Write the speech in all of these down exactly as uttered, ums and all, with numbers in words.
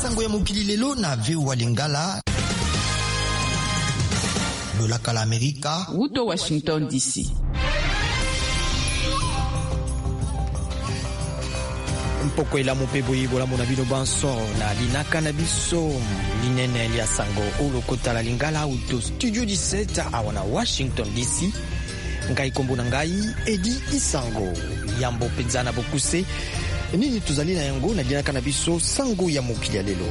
sango ya mokili lelo na V O A Lingala lolaka la Amerika Wuto Washington D C. Mpoko ela mope boye bola mona bino banso na linaka na biso linene lia sango olo kota la Lingala Wuto Studio dix-sept awana Washington D C. Ngai kombo na ngai Edi Isango yambo penzana bokuse nini tuzali na yango na linaka na biso sango ya mokili lelo.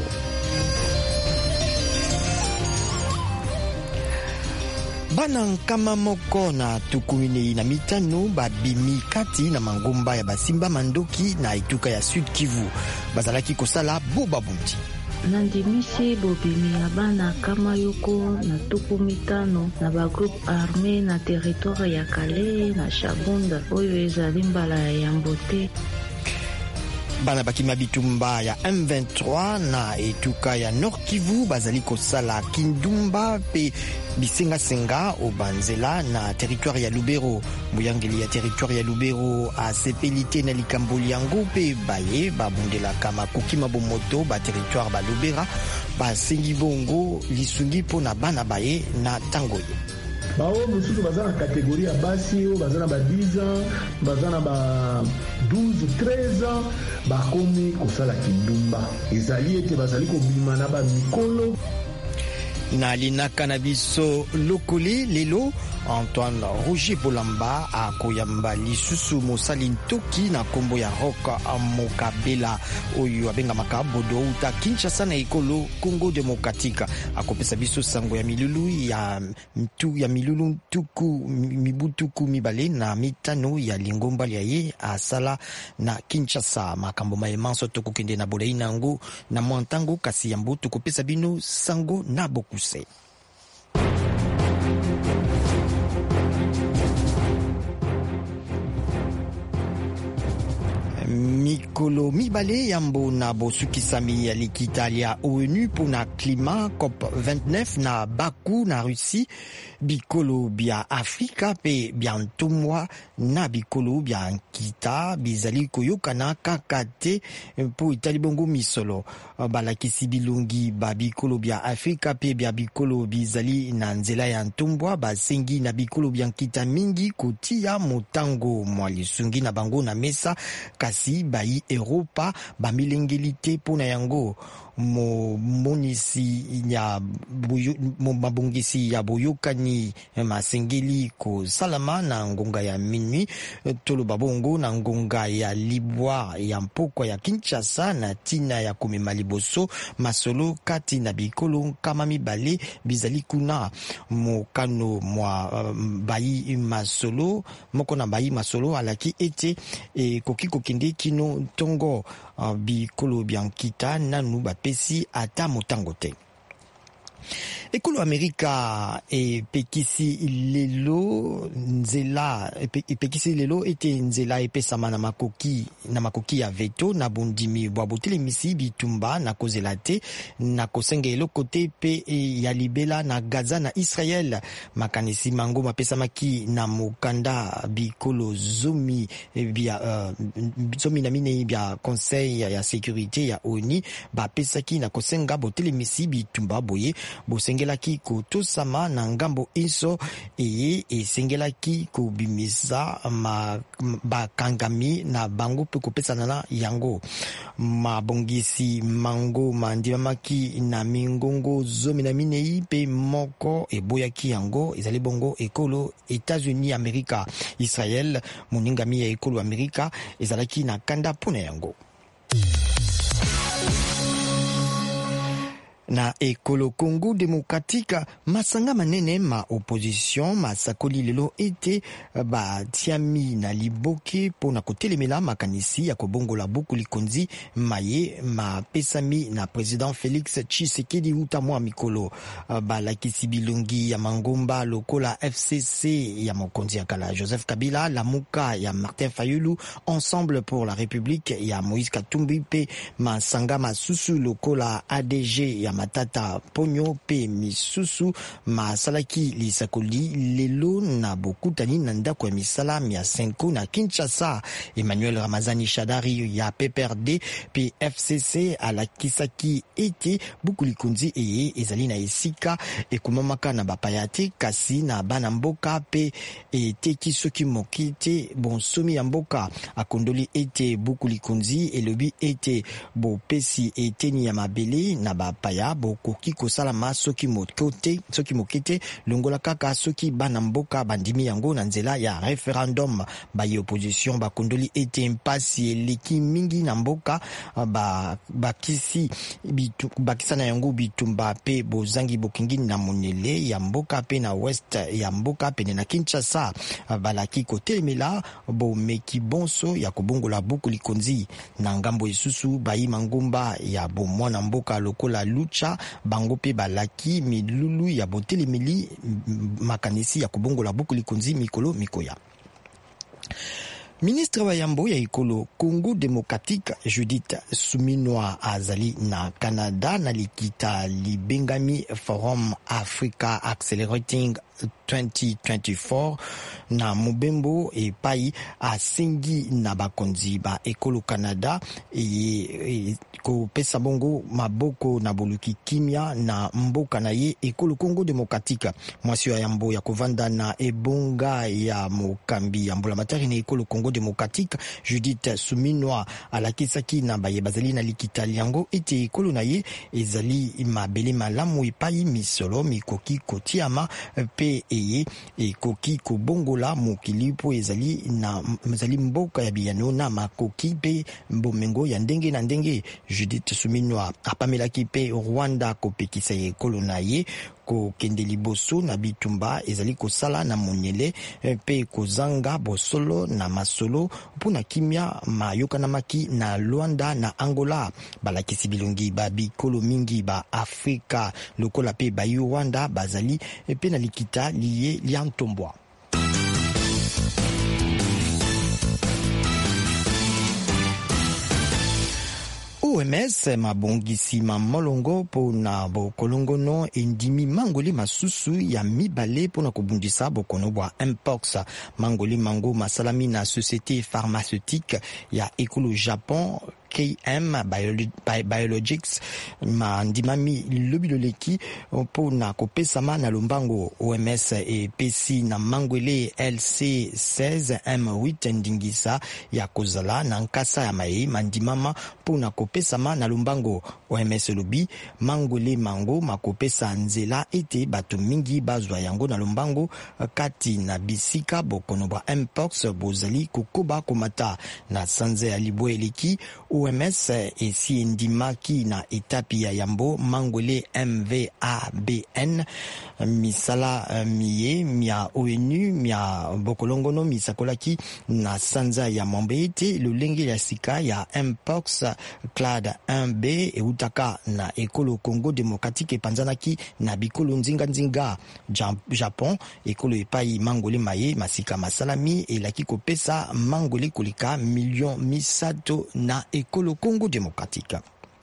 Bana nkama moko na tukumine na mitano babimi kati na mangomba ya basimba mandoki na etuka ya Sud Kivu bazalaki kosala boba bunti. Nandimisi bobimi ya bana kama yoko na tuku mitano na ba groupe armé na territoire ya Kale na Shabunda oyo ezali mbala ya Yambote. Bana bakima bitumba ya M vingt-trois na etuka ya Nord Kivu bazali kosala kindumba pe bisenga senga o banzela na territoire ya Lubero. Muyangeli ya territoire ya Lubero a sepelite na likamboli yango pe baye babundela kama kukima bomoto ba territoire ba Lubera ba sengi bongo lisungi po na bana baye na tangoye. Bao mususu bazana kategoria basi o bazana ba dix ans bazana ba douze treize ans bakomi kosala kindumba ezali ete bazali kobima na ba mikolo na linaka na biso lokole lelo Antoine Roger Bolamba akoyamba lisusu mosali ntoki na kombo ya Rock Mokabela oyo abengamaka bodo uta Kinshasa na ekolo Congo Demokratika akopesa biso sango ya milulu ya mtu ya milulu tuku mibutuku mibale na mitano ya lingomba ya ye asala na Kinshasa makambo maemanso tokokende na bolei nango na mwantango kasi yambo tukopesa bino sango na bokuse. Mikolo mibale yambo na bosukisami ya likitalia ONU pona klima COP vingt-neuf na Baku na Russie bikolo bia Afrika pe bia ntomwa na bikolo bia nkita bizali koyokana kakate po itali bongo misolo balakisi bilongi ba bikolo bia Afrika pe bia bikolo bizali na nzela ya ntombwa basengi na bikolo bia nkita mingi kotia motango mwa lisungi na bango na mesa kasi bayi Europa ba milengelite pona yango mo monisi ya buyo, mo mabongisi ya boyokani masengeli ko salama na ngonga ya minui tolo babongo na ngonga ya libwa ya mpoko ya Kinshasa na tina ya komema liboso masolo kati na bikolo kama mibale bizali kuna mokano mwa uh, bayi masolo moko na bayi masolo alaki ete e, koki kokende kino tongo uh, bikolo biankita nanu bapesi ata motango te. Ekolo Amerika e pekisi lelo nzela e pekisi lelo ete nzela epesama na makoki na makoki ya veto na bondimi bwa botelemisi bitumba na kozela te na kosengelo kote pe e ya libela na Gaza na Israel makanisi mango mapesamaki na mokanda bikolo zomi bia uh, zomi na mine bia conseil ya sécurité ya ONU bapesaki na kosenga botelemisi bitumba boye bosengelaki kotosama na ngambo iso eye esengelaki kobimisa ma bakangami na bango pe kopesana na yango mabongisi mango mandimamaki na mingongo zomi na minei pe moko eboyaki yango ezali bongo ekolo États-Unis Amerika Israel moningami ya ekolo Amerika ezalaki na kanda pona yango. Na ekolo Congo Demokratika masanga manene ma opposition masakoli lelo ete ba tiami na liboke pona kotelemela makanisi ya kobongola buku likonzi maye ma pesami na president Félix Tshisekedi utamwa mikolo ba lakisi bilongi ya mangomba lokola F C C ya mokonzi ya kala Joseph Kabila lamuka ya Martin Fayulu Ensemble pour la République ya Moïse Katumbi pe masanga masusu lokola A D G ya Matata Ponyo pe misusu masalaki lisakoli lelo na bokutani na ndako ya misala ya Senko na Kinshasa. Emmanuel Ramazani Shadari ya P P R D pe F C C alakisaki ete bukulikunzi eye ezali na esika ekumamaka na bapayate kasi na bana mboka pe eteki soki mokite bonsomi ya mboka. Akondoli ete bukulikunzi elobi ete bopesi eteni ya mabele na bapaya bokoki kosalama soki mokote soki mokite longola kaka soki bana mboka bandimi yango na nzela ya referendum. Baye opposition bakondoli ete mpasi eleki mingi na mboka ba bakisi bitu bakisa na yango bitumba pe bozangi bokingi na monele ya mboka pe na west ya mboka pe na Kinshasa balaki kotelemela bomeki bonso ya kobongola buku likonzi na ngambo isusu bayi mangumba ya bomwana mboka lokola lucha bango pe balaki milulu ya botelemeli makanisi ya kobongola buku likonzi mikolo mikoya. Ministre wa yambo ya ekolo Congo Démocratique Judith Suminwa azali na Canada na likita libengami Forum Africa Accelerating twenty twenty-four na mubembo epai asengi na bakonzi ba ekolo Canada e, e ko pesa bongo maboko na boluki kimia na mboka na ye ekolo Congo Démocratique. Mwasi ya yambo ya kovanda na ebonga ya mokambi ya mbola matari na ekolo Congo Démocratique Judith Suminwa alakisaki na baye bazali na likita liango ete ekolo na ye ezali mabele malamu epai misolo mikoki kotiama pe eye ekoki kobongola mokili po ezali na ezali mboka ya biyano na makoki pe bomengo ya ndenge na ndenge. Judith Suminwa apamelaki pe Rwanda kopekisa ekolo na ye ko kende liboso na bitumba ezali kosala na monyele pe kozanga bosolo na masolo puna kimia mayoka na maki na Luanda na Angola. Balakisi bilongi ba bikolo mingi ba Afrika lokola pe ba Rwanda bazali pe na likita liye liantombwa. O M S mabongisi mamolongo pona bokolongono endimi mangoli masusu ya mibale pona kobundisa bokono bwa mpox. Mangoli mango masalami na société pharmaceutique ya ekolo Japon K M Biologics mandimami lobiloleki pona kopesama na lombango. O M S e pesi na mangwele L C seize M huit ndingisa ya kozala na nkasa ya mai mandimama pona kopesama na lombango. O M S lobi mangwele mango makopesa nzela ete bato mingi bazwa yango na lombango kati na bisika bokono bwa mpox bozali kokoba komata na sanze ya libwe eleki. O M S esi ndimaki na etapi ya yambo mangwele M V A B N misala miye mia O N U mia bokolongono misakolaki na sanza ya mambete lolenge ya sika ya mpox clade un B eutaka na ekolo Congo Démocratique epanzanaki na bikolo nzinga nzinga Japon ekolo epai mangwele maye masika masalami elaki kopesa mangwele kolika million misato na ekolo Congo Démocratique.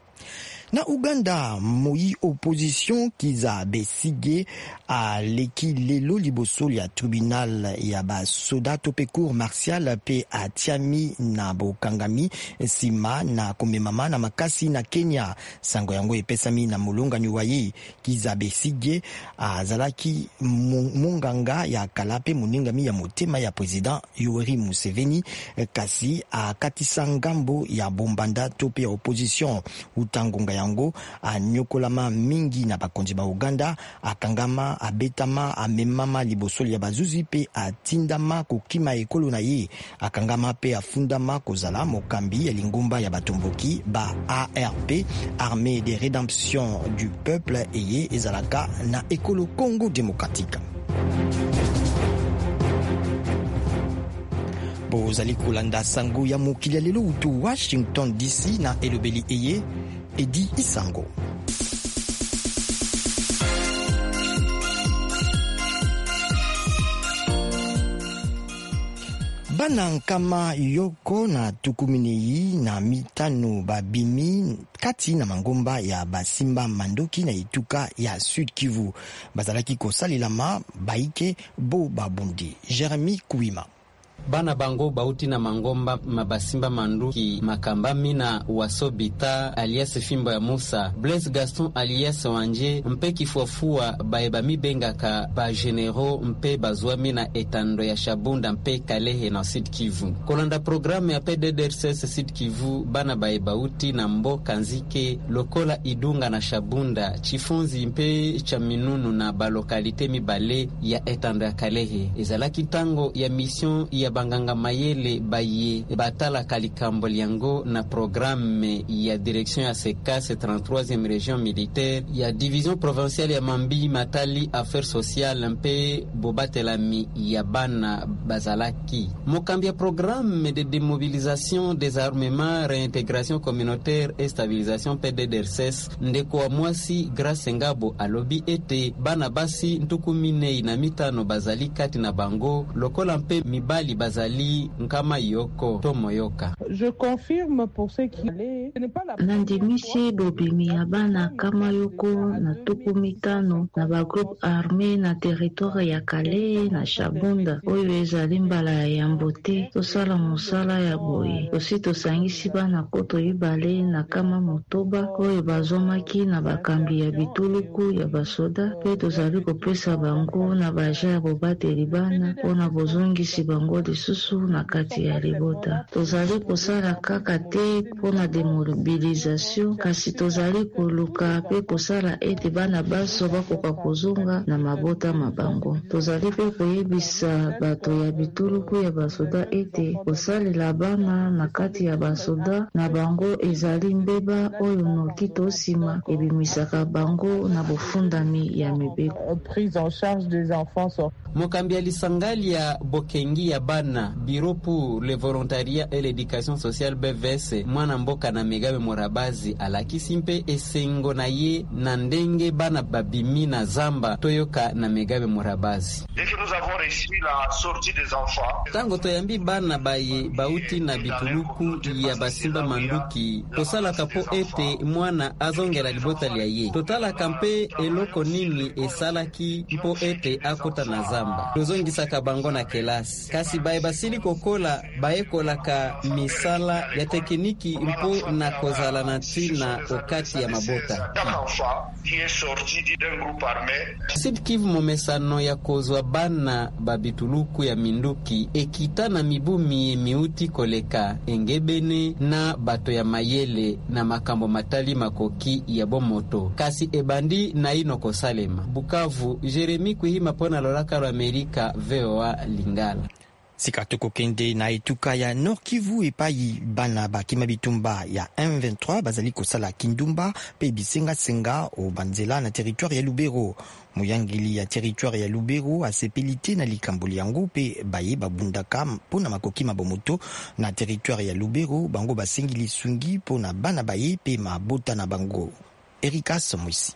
Na Uganda, moi opposition kiza besige a leki lelo liboso ya tribunal ya ba soda tope cour martial pe atiami na bokangami sima na komemama na makasi na Kenya. Sango yango epesami na mulunga nyuwaye kiza besige a zalaki munganga ya kalape muningami ya motema ya president Yoweri Museveni kasi a katisa ngambo ya bombanda tope ya opposition utangonga yango anyokolama mingi na bakonzi ba Uganda akangama abetama amemama libosoli ya bazuzi pe atindama kokima ekolo na ye akangama pe afundama kozala mokambi ya lingumba ya batomboki ba A R P Armée de Rédemption du Peuple eye ezalaka na ekolo Congo Démocratique. Bozali kolanda sango ya mokili lelo utu Washington D C na elobeli eye Edi Isango. bana nkama yoko na tukuminei na mitano babimi kati na mangomba ya basimba mandoki na ituka ya Sud Kivu bazalaki kosalelama baike bo babundi. Jeremy Kuima. Bana bango bauti na mangomba mabasimba manduki makambami na wasobita alias Fimbo ya Musa Blaise Gaston alias Wanje mpe kifuafua baeba mibenga ka ba genero mpe bazwami na etando ya Shabunda mpe Kalehe na Sud Kivu. Kolanda programu ya P D D R C S Sud Kivu bana baeba uti na mboka nzike lokola Idunga na Shabunda Chifunzi mpe Chaminunu na balokalite mibale ya etando ya Kalehe. Ezalaki tango ya mission ya banganga mayele baye batala kalikambo liango na programme ya direction ya sekase trente-troisième région militaire ya division provinciale ya Mambi Matali affaires sociales mpe bobatelami ya bana bazalaki mokambi ya programme de démobilisation, désarmement, réintégration communautaire et stabilisation P D D R C S ndeko wa mwasi Grace Ngabo alobi ete bana basi ntukumine na mitano bazali kati na bango lokola mpe mibali bazali nkama yoko tomoyoka. Je confirme pour ceux qui allaient, ce n'est pas la Nandimisi bobimi ya bana kama yoko na tuku mitano na ba groupe armé na territoire ya Kale na Shabunda oyo ezali mbala ya Yambote tosala mosala ya boye osi tosangisi bana koto ibale na kama motoba oyo bazomaki na bakambi ya bituluku ya basoda pe tozali kopesa bango na baja ya bobateli bana mpona bozongisi bango lisusu na kati ya libota. Tozali kosala kaka te mpona demobilisation kasi tozali koluka pe kosala ete bana baso bakoka kozonga na mabota mabango. Tozali pe koyebisa bato ya bituluku ya basoda ete kosalela bana na kati ya basoda na bango ezali mbeba oyo noki tosima ebimisaka bango na bofundami ya mibeko. Prise en charge des enfants. Mokambi alisangali ya bokengi ya bana Bureau pour le volontariat et l'éducation sociale B V S mwana mboka na Megabe Morabazi alakisi mpe esengo na ye na ndenge bana babimi na zamba toyoka na Megabe Morabazi. Dès que nous avons réussi la sortie des enfants, tango toyambi bana baye bauti na bituluku ya basimba manduki tosala kapo ete mwana azongela libota lya ye totala kampe eloko nini esalaki mpo ete akota na zamba tozongisa kabango na kelasi kasi baye basili kokola baye kolaka misala ya tekniki mpo na kozala na tina okati ya mabota. Sud Kivu momesano ya kozwa bana babituluku ya minduki ekita na mibumi miuti koleka engebene na bato ya mayele na makambo matali makoki ya bomoto kasi ebandi na ino kosalema. Bukavu, Jeremy Kuhima pona lolaka ro Amerika V O A Lingala. Sikatoko kende na etuka ya Nord Kivu epai bana bakima bitumba ya M vingt-trois bazali kosala kindumba pe bisenga senga o banzela na territoire ya Lubero. Muyangili ya territoire ya Lubero asepelite na likamboli yango pe baye babundaka pona makoki mabomoto na territoire ya Lubero bango basengili sungi pona bana baye pe mabota na bango. Erika Somwisi.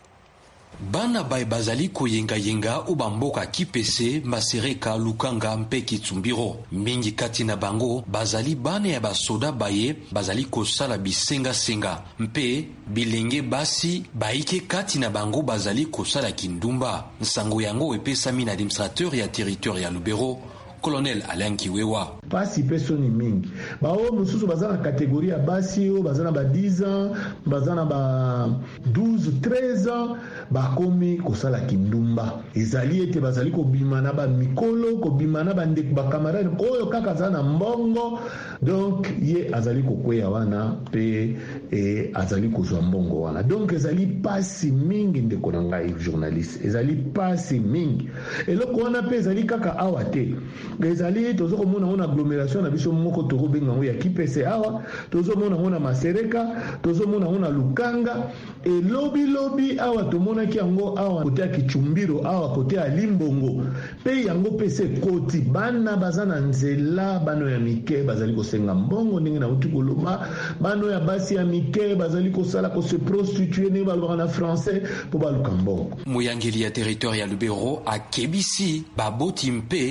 Bana bay bazali koyenga yenga ubamboka kipese masereka lukanga mpe kitsumbiro mingi kati na bango bazali bana ya basoda baye bazali kosala bisenga senga mpe bilenge basi baike kati na bango bazali kosala kindumba nsango yango epesami na administrateur ya territoire ya Lubero Colonel Alain Kiwewa. Pasi pesoni mingi. Ba o mususu bazana catégorie ya basi o bazana ba dix ans, bazana ba douze treize ans, ba komi kosala kindumba. Ezali ete bazali ko bimana ba mikolo, ko bimana ba ndek ba camarade oyo kaka zana mbongo. Donc ye azali ko kweya wana pe e azali ko zwa mbongo wana. Donc ezali pasi mingi ndeko na ngai journaliste. Ezali pasi mingi. Eloko wana pe ezali kaka awate. Ezali tozo komona ona agglomération na biso moko toko benga ngo ya kipese awa tozo mona ona masereka tozo mona ona lukanga e lobi lobi awa tomona ki yango awa kote ya kichumbiro awa kote ya limbongo pe yango pese koti bana bazana nzela bano ya mike bazali kosenga mbongo ndenge na uti koloba bano ya basi ya mike bazali kosala ko se prostituer ne balobaka na français po baluka mbongo. Muyangeli ya territoire ya Lubero a kebisi baboti mpe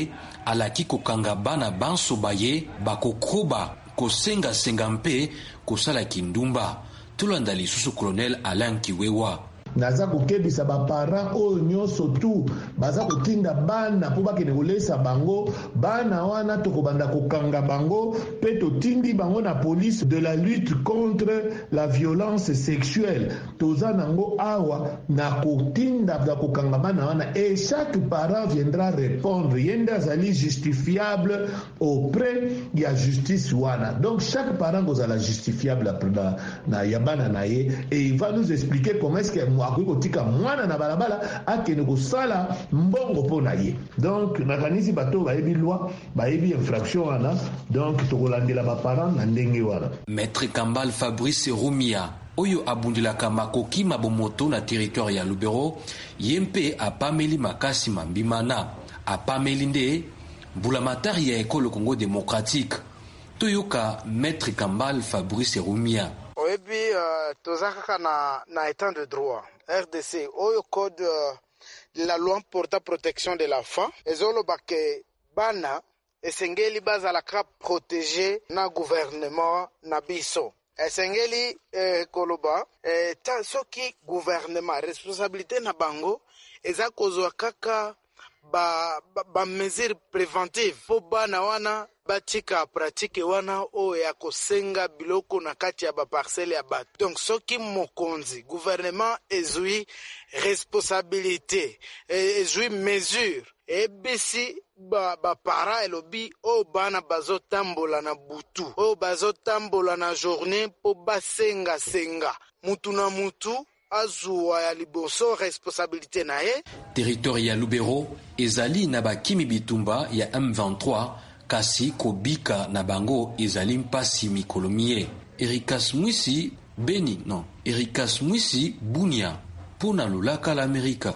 alaki kokanga bana banso baye bakokoba kosenga-senga mpe kosala kindumba. Tolanda lisusu Colonel Alain Kiwewa. naza kokebisa baparent oyo nyonso tu baza kotinda bana mpo bakende kolesa bango bana wana tokobanda kokanga bango mpe totindi bango na police de la lutte contre la violence sexuelle toza nango awa na kotinda na kokanga bana wana et chaque parent viendra répondre ye nde azali justifiable auprès ya justice wana. Donc chaque parent kozala justifiable na, na ya bana na ye et il va nous expliquer comment est-ce que akoki kotika mwana na balabala akende kosala mbongo mpo na ye. Donc nakanisi bato bayebi loi bayebi infraction wana, donc tokolandela baparent na ndenge wana. Maître Kambal Fabrice Rumia oyo abundilaka makoki mabomoto na territoire ya Lubero yempe apameli makasi mambimana apameli nde mbulamatari ya ekolo Congo démocratique. Toyoka Maître Kambal Fabrice Rumia. Oyebi uh, tozaka na na état de droit R D C oyo code uh, de la loi portant protection de l'enfant ezolo bake bana esengeli bazalaka protéger na gouvernement na biso esengeli eh, koloba eh, ta soki gouvernement responsabilité na bango eza kozwa kaka ba ba, ba mesure préventive po bana wana batika pratique wana o ya kosenga biloko na kati ya ba parcelle ya bato. Donc soki mokonzi gouvernement ezui responsabilité ezui mesure e bisi ba ba para elobi o bana bazotambola na butu o bazotambola na journée po basenga senga mutu na mutu azua ya liboso responsabilité na ye. Territoire ya Lubero ezali na bakimi bitumba ya M vingt-trois kasi kobika na bango ezali mpasi mikolomie. Erikas Mwisi Beni non Erikas Mwisi Bunia pona lulaka la Amerika.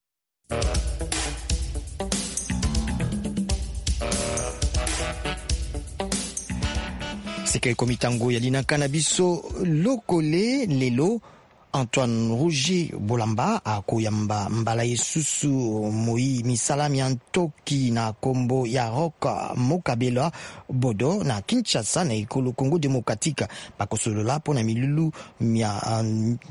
Seke komitango yalina biso lokole lelo Antoine Roger Bolamba akoyamba mbala yesusu moi misalami antoki na kombo ya Rock Mokabela Bodo na Kinshasa na ekolo Congo démocratique bakosolola pona milulu mia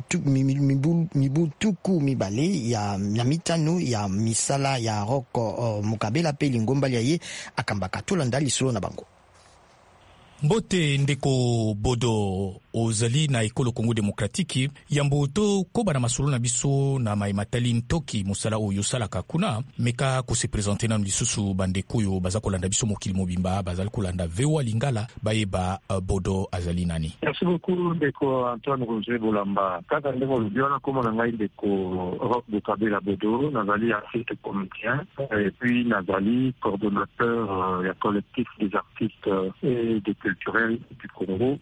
mibutuku mibale ya mitano ya misala ya Rock Mokabela pe lingomba ye akambaka tolanda lisolo na bango. Mbote ndeko Bodo ozali na ekolo Congo démocratique yambo to koba na masolo na biso na maimatali ntoki musala oyo salaka kuna meka ko se présenter na lisusu bandeko yo baza kolanda biso mokili mobimba bazali kolanda vewa lingala bayeba uh, Bodo azali nani. Merci beaucoup ndeko Antoine Roger Bolamba. Kaka ndeko lubiona komo na ngai ndeko Rock Mokabela Bodo nazali artiste comédien et puis nazali coordonnateur euh, ya collectif des artistes euh, et des culturels du Congo.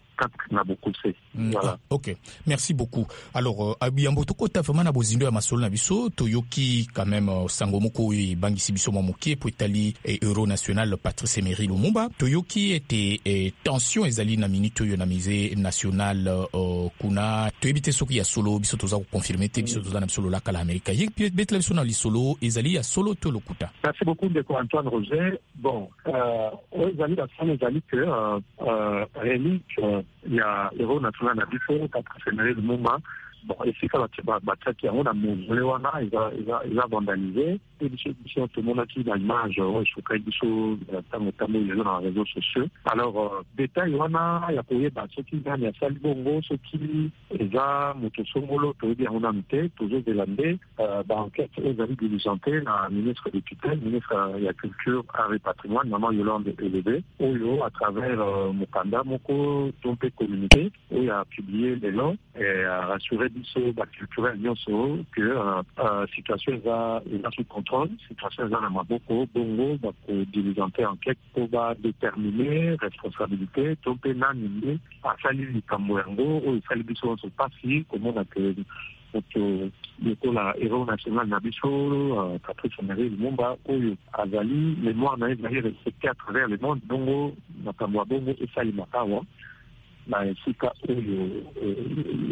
Mm, voilà. Ah, ok, merci beaucoup. Alors, Abiyambo toko ta vraiment na bozindo ya masolo na biso toyoki quand même uh, sangomoko e bangisi biso momoki po itali e euro national Patrice Emery Lumumba toyoki ete e, tension ezali na minute yo na musée national uh, kuna toyebite soki ya solo biso toza ko confirmer te biso toza na solo la kala Amerika ye betla biso na lisolo ezali ya solo to lokuta. Merci beaucoup de Antoine Roger. Bon, euh ezali la scène ezali que euh, euh relique euh, il y a héros national na biso Patrice Emery Lumumba. Bon, ici quand tu vas battre qui on a mausolée wana il va il va il va vandaliser et biso biso tout le monde qui dans l'image je crois biso tamo tamo les dans les réseaux sociaux. Alors détail wana ya koye ba ce qui gagne ya sali bongo ce qui eza moto songolo to bien on a muté toujours de l'année ba enquête aux avis diligenté la ministre de tutelle ministre de la culture art et patrimoine maman Yolande Élevé oyo à travers mokanda moko tompé communiqué où a publié les noms et a rassuré biso ba culturel nyonso que euh, euh, situation va est sous contrôle, situation va na maboko bongo ba ko diligenter enquête pour ba déterminer responsabilité tompe na nini a sali likambo yango o sali biso so pasi comment on appelle auto le la héros national na biso euh, Patrice Emery Lumumba oyo azali mémoire na ezali respecté à travers le monde bongo na kamwa bongo et sali makawa na sika oyo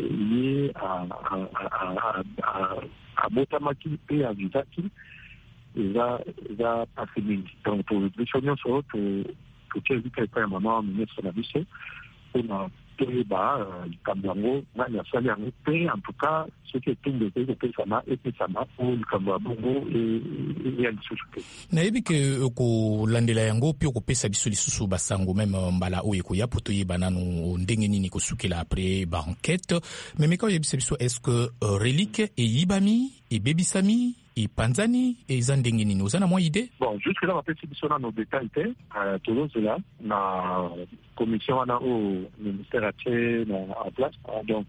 lié à à à à à botamaki pe à vitaki eza eza pasi mingi. Donc biso nyonso totie epai ya mama ministre na biso mpona toyeba likambo yango nani asali yango mpe en tout cas soki etumbu ekoki kopesama epesama po likambo ya bongo eya lisusu te. nayebi ke kolandela yango mpe okopesa biso lisusu basango meme mbala oyo ekoya po toyeba nanu ndenge nini kosukela apres baenquête. memeka oyebisa biso est ce que relique eyibami ebebisami epanzani eza ndenge nini oza na mwa ide? Bon, jusque là bapesi biso nano détail te tozozela na commission wana oyo ministère atie en place. Donc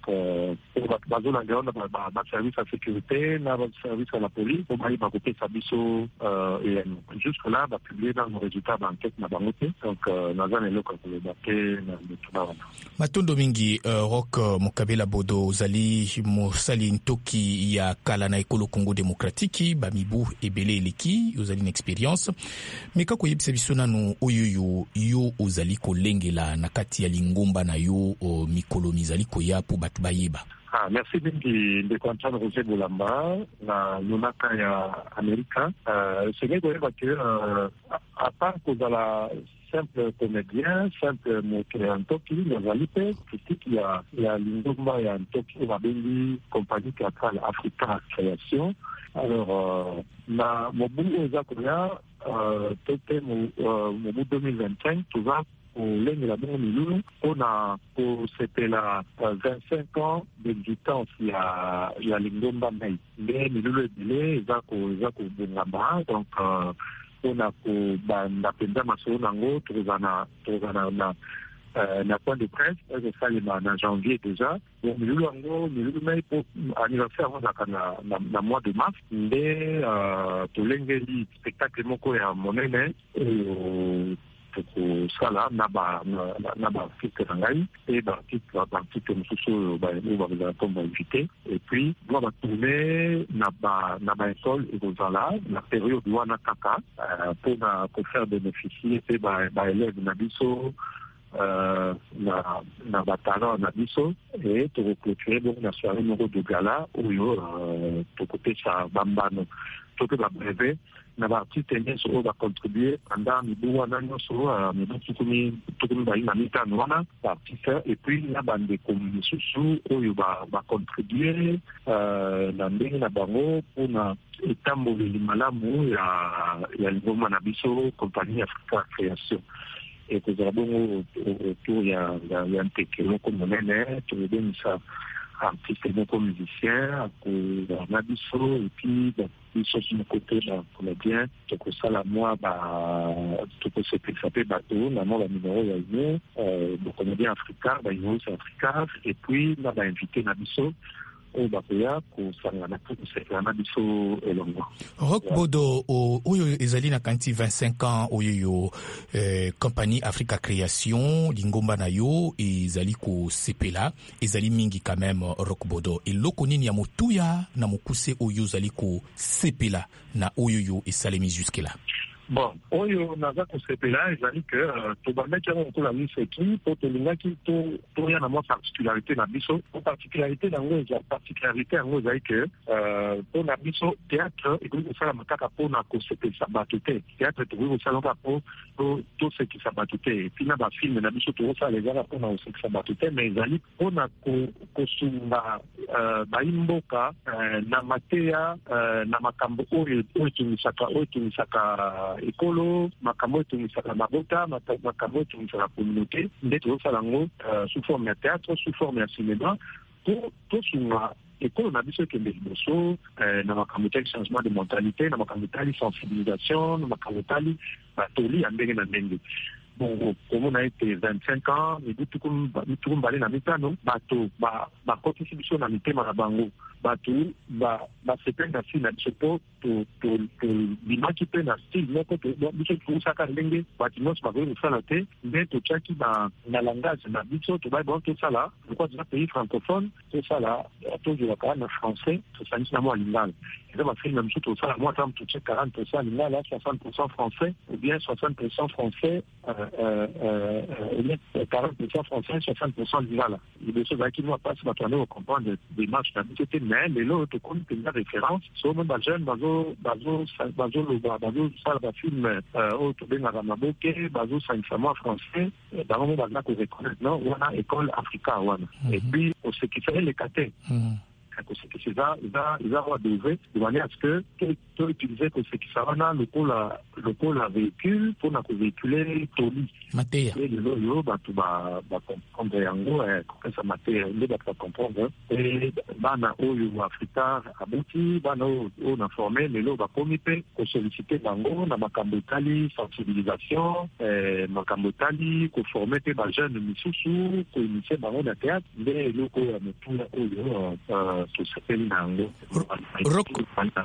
bazolanda wana baservice ya sécurité na baservice ya la police po bayi bakopesa biso eyano. Jusque là bapublie nano résultat baenquête na bango te. Donc naza na eloko ya koloba te na mituna wana. matondo mingi Roch Mokabela Bodo ozali mosali ntoki ya kala na ekolo Congo démocratique bamibu ebele eleki ozali na expérience meka koyebisa biso nanu oyo yo ozali kolengela na kati ya lingomba na yo mikolo mizali koya po bato bayeba. Ah, merci mingi ndeko Antoine Roger Bolamba na yonaka ya Amerika. Euh, c'est vrai que euh, à part kozala simple comédien, simple moteur en toki, nazali pe critique ya ya lingomba ya toki babengi compagnie théâtrale Africa Création. Alors, euh, na mobu eza koya euh, tote mobu deux mille vingt-cinq tuza kolengela bongo milulu mpona kosepela vingt-cinq ans d'existence ya ya lingomba mai nde milulu ebele eza eza kobongama. Donc mpona kobanda mpenza masolo nango tokozana tokozana na na point de presse ezosalema na janvier déjà. Donc milulu yango milulu mai po anniversaire yango ezalaka na na mois de mars nde tolengeli spectacle moko ya monene oyo tokosala na baartiste na ngai e baartiste mosusu oyo bazala comme bainvité. Et puis bwa batourne na baekole ekozala na période wana kaka mpona kofaire bénéficier mpe baélève na biso Euh, na na batalo na biso et to recruter donc na soirée moko de gala oyo euh, to kopesa bambano to ke ba brevet na ba artiste nyonso oyo bacontribuer pendant mibu wana nyonso mibu tukumi tukumi ba ina mitano wana ba artiste et puis na bandeko misusu oyo bacontribuer euh, na ndenge na bango mpona etamboleli malamu ya ya lingomba na biso compagnie Africa Création. Et que nous avons autour il y a il y a un teke moko monene tobengisa artiste moko musicien na biso et puis biso sur le côté la comédien tokosala moi ba tokosepelisa pe bato na mo ba numéro ya ine le comédien africain ba numéro africain et puis na ba invité na biso oyo bakoya kosangana po kosepelana biso elongo. Roch Bodo oyo ezali na kanti vingt-cinq ans oyo yo eh, compagnie Africa Création lingomba na yo ezali kosepela ezali mingi quand même. Roch Bodo eloko nini ya motuya na mokuse oyo ezali kosepela na oyo yo esalemi jusque là? Bon, oyo naza kosepela ezali ke tobandaki yango kola miso eki mpo tolingaki toya na mwa particularité na biso. Po particularité nango eza particularité yango ezali ke mpo na biso théâtre ekoki kosalama kaka mpona kosepelisa bato te. Théâtre tokoki kosala kaka mpo tosekisa bato te. Epi na bafilme na biso tokosala ezala mpona kosekisa bato te, mais ezali mpona kosunga bayimboka na mateya na makambo oyo etungisaka oyo etungisaka ekolo makambo etungisaka mabota makambo etungisaka communauté nde tozosala yango sous forme ya théâtre sous forme ya cinéma po tosunga ekolo na biso ekende liboso na makambo etali changement de mentalité na makambo etali sensibilisation na makambo etali batoli ya ndenge na ndenge. Bon, komona ete vingt-cinq ans mibu tuku mbale na mitano bato bakotisi biso na mitema na bango bato basepeli na style na biso po tobimaki mpe na style moko biso tousaka ndenge bato nyonso bakoki kosala te nde totiaki na langage na biso tobai bon tosala lokwa toza pays francophone tosala tozwaka na français tosanisi na mwa lingala eza bafilme mosusu tosala mwa tam totie quarante pour cent lingala soixante pour cent français ou bien soixante pour cent français euh, euh, quarante pour cent français, soixante pour cent lingala. Il y a des choses qui ne vont pas se mettre au comprendre des marches d'habitude, mais les lots, tout compte, c'est une référence. Sur le monde jeune, bazo, bazo, bazo, bazo, ça, le film, au tout bien à Maboke, bazo, c'est un français, dans le monde, on a qu'on reconnaît, non, on a école Africa, on a. Et puis, on sait qu'il fait les catés. C'est ça, ils ont développé de manière à ce que tu utilises que c'est qui ça va le pôle le pôle à véhicule pour nous véhiculer Tony. Matéa. Et le logo bah tu vas bah comprendre en gros comment ça Matéa, il va comprendre. Et bah na au Africa abouti, bah no on a formé les logo bah comité pour solliciter bango na makambotali sensibilisation, eh makambotali pour former des jeunes misusu pour initier bango na théâtre, mais logo à mettre au Rock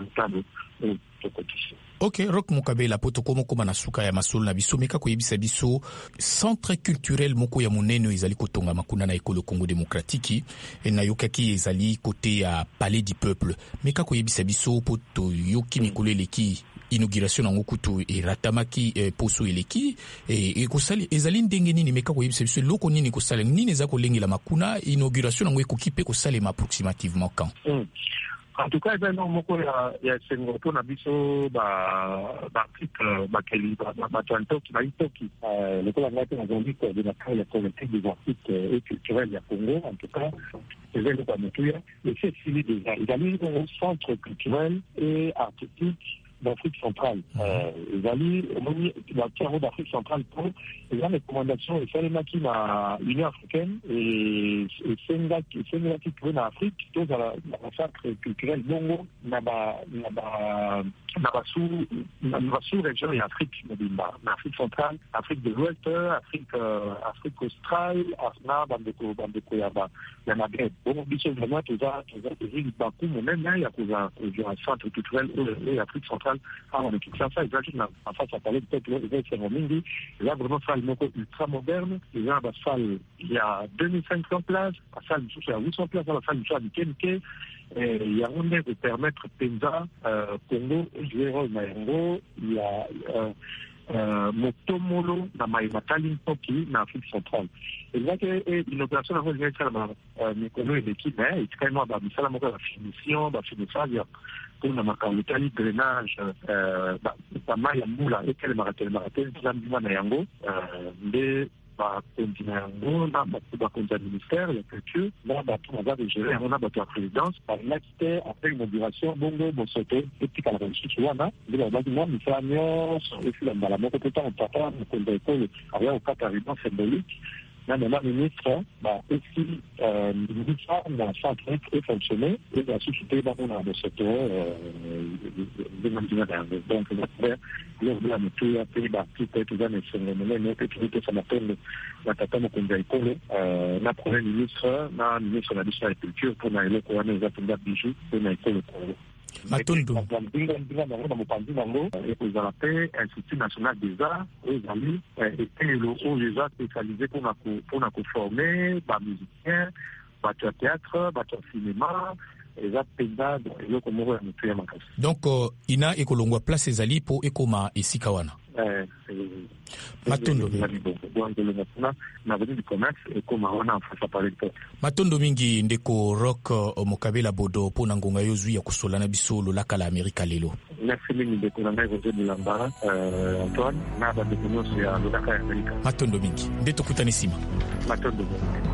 Ok, Rock Mukabela potokoma koma na suka ya masolo na biso meka koyebisa biso centre culturel moko ya monene ezali kotonga makuna na ekolo Congo démocratique na yokaki ezali côté ya Palais du Peuple meka koyebisa biso poto yoki mikolo eleki inauguration nango kutu eratamaki eh, poso eleki e eh, kosali ezali ndenge nini meka koyebisa biso loko nini kosala nini eza kolengela makuna inauguration nango ekoki pe kosalema approximativement quand mm. En tout cas, ben non, moko ya ya sengo to na biso ba ba article ba keli ba ba tanto qui va itoki le ko la ngati na zombi ko de la la collective des artistes et culturels ya Congo en tout cas c'est le pas mutuya et c'est fini déjà il y a un centre culturel et artistique d'Afrique centrale. Ils allaient la carreau d'Afrique centrale pour les recommandations et faire les maquis à l'Union africaine et c'est une date qui est en Afrique, tout dans la sacre culturelle Bongo, n'a-ba n'a-ba n'a-ba sous n'a-ba sous région et Afrique, Afrique centrale, Afrique de l'Ouest, Afrique Afrique australe, Asna, Bandeko, Bandeko Yaba, la Maghreb. Bon, bisous vraiment tout ça, tout ça, c'est juste Bakou, mais même là il y a un centre culturel et Afrique centrale. Ah, on est ça, ça, exactement. En face, ça parlait peut-être de l'Économie. Il y a vraiment ça, ultra moderne. Il y a une salle, il y a deux mille cinq cents places. La salle, il y a huit cents places dans la salle du choix du Kenke. Il y a un de permettre Penza, Congo, Jouero, Mayengo. Il y a Motomolo, na Maïmatali, Toki, na Afrique centrale. Et là, l'inauguration, on va dire ça, Mikolo et l'équipe, il y a quand même ça, la finition, la finition, pour la makalitali drainage pas mal ya mbula et quel marathon marathon zambima na yango mais ba continue yango na ba continue ministère la culture là ba tout on va gérer on a ba présidence par l'acte après l'inauguration bongo bosoto et puis quand la réussite wana de la base moi misanyo et puis la mala moko peut-être on papa on peut école rien au cas arrivant symbolique. Là, le ministre, bah, aussi, euh, le ministre dans centre et fonctionner, et la société, bah, on a le secteur, euh, de l'Indien. Donc, on va faire, là, on a mis tout, à pays, bah, tout, tout, tout, tout, tout, tout, ça m'appelle, la tata, mon conduit école, euh, la première ministre, la ministre de la Mission et Culture, pour la école, on a les ateliers bijou, pour la école, Matondo. Institut national des arts, et amis, et le haut des arts spécialisés pour nous former, par musiciens, par théâtre, par cinéma, et ça pédale, et le Comoro est mutué en place. Donc, ina ekolongwa place ezali po ekoma esikawana. Euh, Matondo. Matondo mingi ndeko Rock Mukabela Bodo po na ngonga yo zwi ya kusola na biso lolaka la Amerika lelo. Merci mingi ndeko na ngai Roger de Lambara, euh, Antoine, na ba ndeko nyonso ya lolaka ya Amerika. Matondo mingi. Ndeto kutani sima. Matondo mingi.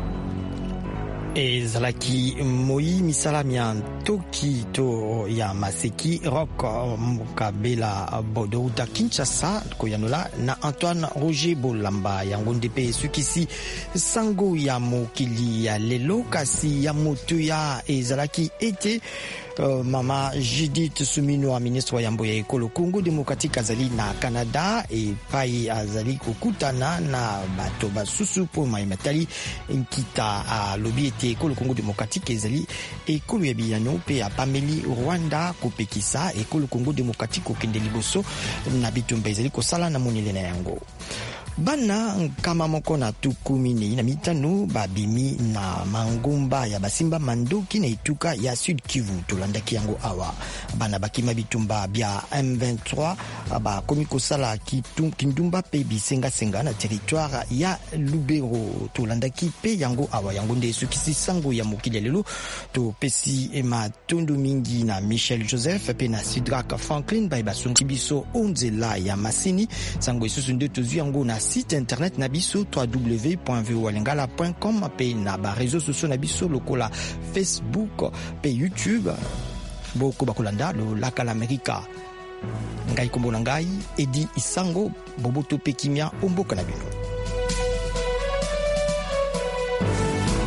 ezalaki moi misala mia toki to ya maseki Rock Mukabela Bodo uta Kinshasa koyanola na Antoine Roger Bolamba yango ndepe sukisi sango ya mokili ya lelo kasi ya moto ya ezalaki ete Uh, Mama Judith Suminwa ministre wa yambo ya ekolo Congo démocratique azali na Canada et pai azali kokutana na bato basusu po maimatali nkita a lobby ete ekolo Congo démocratique ezali ekolo ya biyano pe a Pameli Rwanda kopekisa ekolo Congo démocratique okende liboso na bitumba ezali kosala na monele na yango. bana nkama moko na tuku minei na mitano babimi na mangumba ya basimba mandoki na ituka ya Sud Kivu. Tolandaki yango awa bana bakima bitumba bya M vingt-trois bakomi kosala kindumba pe bisenga-senga na territoire ya Lubero. Tolandaki pe yango awa yango nde sukisi sango ya mokili lelo to pesi matondo mingi na Michel Joseph pe na Sidrak Franklin bai basungi biso onzela ya masini sango isusu nde tozu yango na site internet na biso w w w point v o a lingala point com pe na ba réseaux sociaux na biso lokola Facebook pe YouTube boko bakolanda lo laka la Amerika. Ngai kombo na ngai Edi Isango Boboto pe kimia omboka na bino.